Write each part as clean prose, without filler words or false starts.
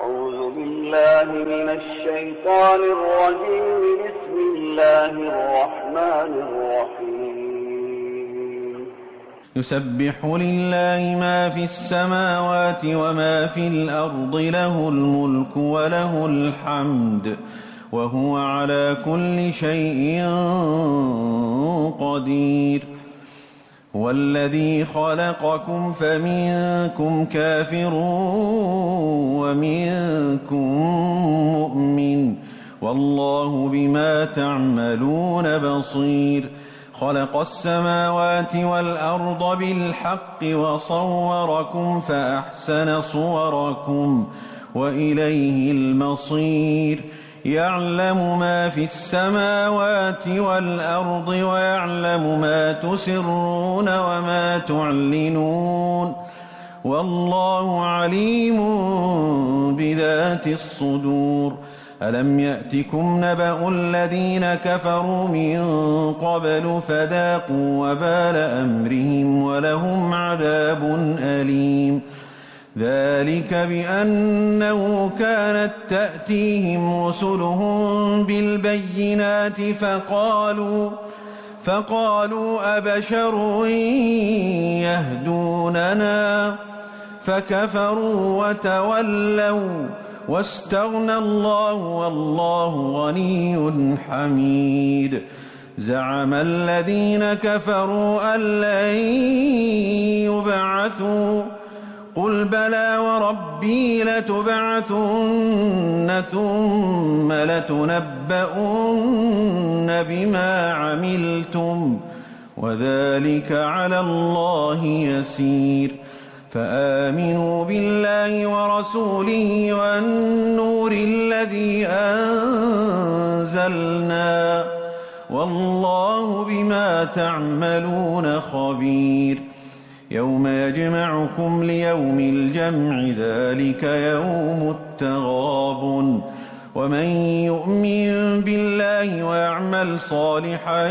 أعوذ بالله من الشيطان الرجيم. بسم الله الرحمن الرحيم. يسبح لله ما في السماوات وما في الأرض، له الملك وله الحمد وهو على كل شيء قدير. هو الذي خلقكم فمنكم كافر ومنكم مؤمن، والله بما تعملون بصير. خلق السماوات والأرض بالحق وصوركم فأحسن صوركم وإليه المصير. يعلم ما في السماوات والأرض ويعلم ما تسرون وما تعلنون، والله عليم بذات الصدور. ألم يأتكم نبأ الذين كفروا من قبل فذاقوا وبال أمرهم ولهم عذاب أليم. ذلك بأنه كانت تأتيهم رسلهم بالبينات فقالوا أبشر يهدوننا فكفروا وتولوا واستغنى الله والله غني حميد. زعم الذين كفروا أن لن يبعثوا، قل بلى وربي لتبعثن ثم لتنبؤن بما عملتم وذلك على الله يسير. فآمنوا بالله ورسوله والنور الذي أنزلنا، والله بما تعملون خبير. يوم يجمعكم ليوم الجمع، ذلك يوم التغابن. ومن يؤمن بالله ويعمل صالحا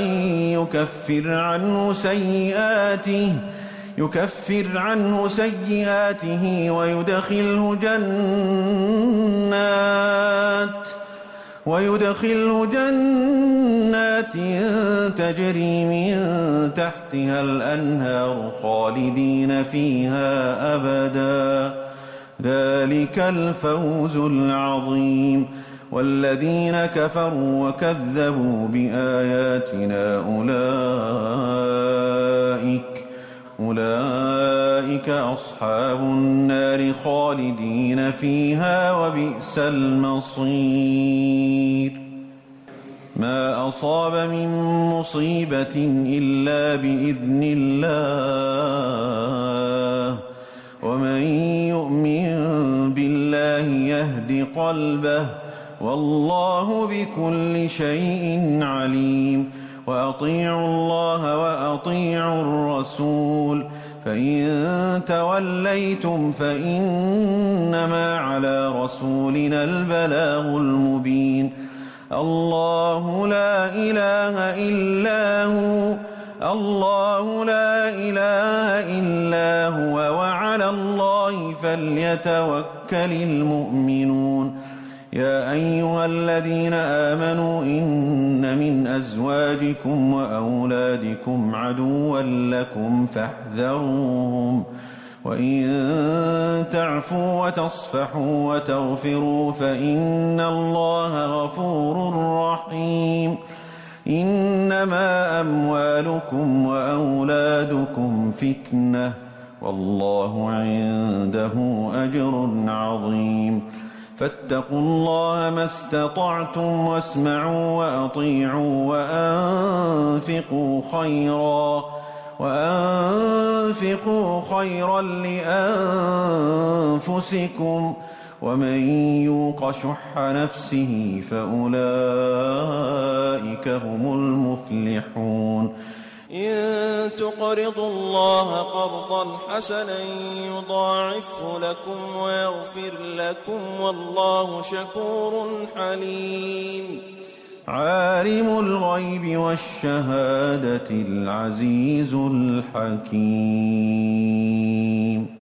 يكفر عنه سيئاته ويدخله جنات تجري من تحتها الأنهار خالدين فيها أبدا، ذلك الفوز العظيم. والذين كفروا وكذبوا بآياتنا أولئك أصحاب النار خالدين فيها وبئس المصير. ما أصاب من مصيبة إلا بإذن الله، ومن يؤمن بالله يهد قلبه، والله بكل شيء عليم. وأطيعوا الله وأطيعوا الرسول، فإن توليتم فإنما على رسولنا البلاغ المبين. الله لا إله إلا هو وعلى الله فليتوكل المؤمنون. يا أيها الذين آمنوا إن من أزواجكم وأولادكم عدوا لكم فاحذروهم، وإن تعفوا وتصفحوا وتغفروا فإن الله غفور رحيم. إنما أموالكم وأولادكم فتنة، والله عنده أجر عظيم. فاتقوا الله ما استطعتم واسمعوا وأطيعوا وأنفقوا خيرا لأنفسكم، ومن يوق شح نفسه فأولئك هم المفلحون. إن تقرضوا الله قرضا حسنا يضاعفه لكم ويغفر لكم، والله شكور حليم. عالم الغيب والشهادة العزيز الحكيم.